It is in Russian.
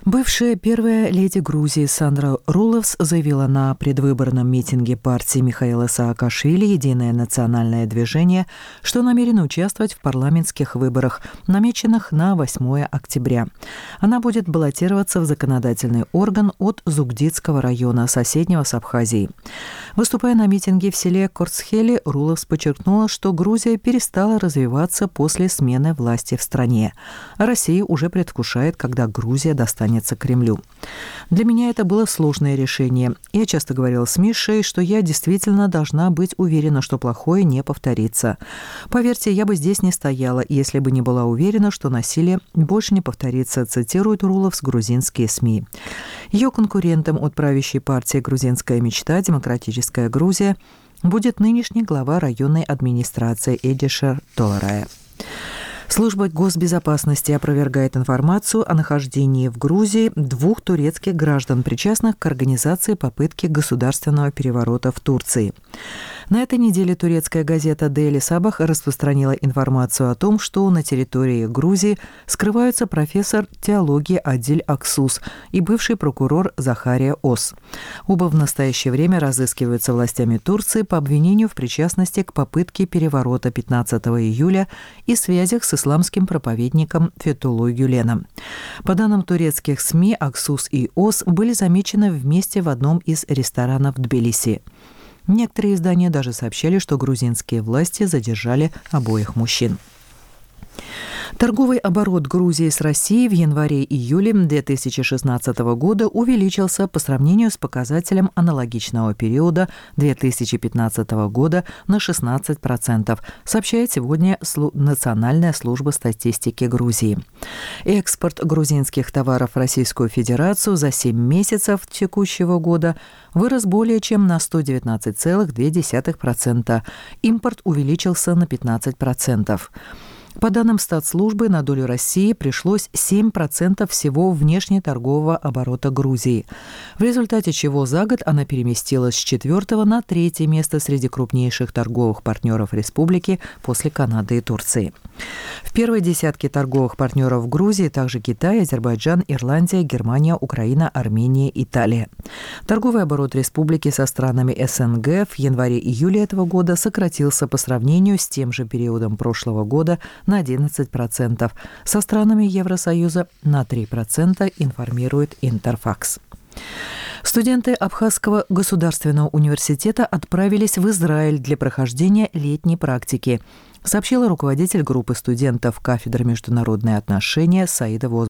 Бывшая первая леди Грузии Сандра Руловс заявила на предвыборном митинге партии Михаила Саакашвили «Единое национальное движение», что намерена участвовать в парламентских выборах, намеченных на 8 октября. Она будет баллотироваться в законодательный орган от Зугдидского района, соседнего с Абхазией. Выступая на митинге в селе Корцхели, Руловс подчеркнула, что Грузия перестала развиваться после смены власти в стране. А Россия уже предвкушает, когда Грузия достанется Кремлю. Для меня это было сложное решение. Я часто говорила с Мишей, что я действительно должна быть уверена, что плохое не повторится. Поверьте, я бы здесь не стояла, если бы не была уверена, что насилие больше не повторится, цитирует Руловс грузинские СМИ. Ее конкурентом от правящей партии «Грузинская мечта» «Демократическая Грузия» будет нынешний глава районной администрации Эдишер Толарая. Служба госбезопасности опровергает информацию о нахождении в Грузии 2 турецких граждан, причастных к организации попытки государственного переворота в Турции. На этой неделе турецкая газета Daily Sabah распространила информацию о том, что на территории Грузии скрываются профессор теологии Адиль Аксус и бывший прокурор Захария Ос. Оба в настоящее время разыскиваются властями Турции по обвинению в причастности к попытке переворота 15 июля и связях с исламским проповедником Фетуллой Гюленом. По данным турецких СМИ, Аксус и Ос были замечены вместе в одном из ресторанов Тбилиси. Некоторые издания даже сообщали, что грузинские власти задержали обоих мужчин. Торговый оборот Грузии с Россией в январе-июле 2016 года увеличился по сравнению с показателем аналогичного периода 2015 года на 16%, сообщает сегодня Национальная служба статистики Грузии. Экспорт грузинских товаров в Российскую Федерацию за 7 месяцев текущего года вырос более чем на 119,2%. Импорт увеличился на 15%. По данным статслужбы, на долю России пришлось 7% всего внешнеторгового оборота Грузии, в результате чего за год она переместилась с 4-го на 3-е место среди крупнейших торговых партнеров республики после Канады и Турции. В первой десятке торговых партнеров Грузии также Китай, Азербайджан, Ирландия, Германия, Украина, Армения, Италия. Торговый оборот республики со странами СНГ в январе-июле этого года сократился по сравнению с тем же периодом прошлого года на 11%, со странами Евросоюза на 3%, информирует Интерфакс. Студенты Абхазского государственного университета отправились в Израиль для прохождения летней практики, сообщила руководитель группы студентов кафедры международные отношения Саида Возбух.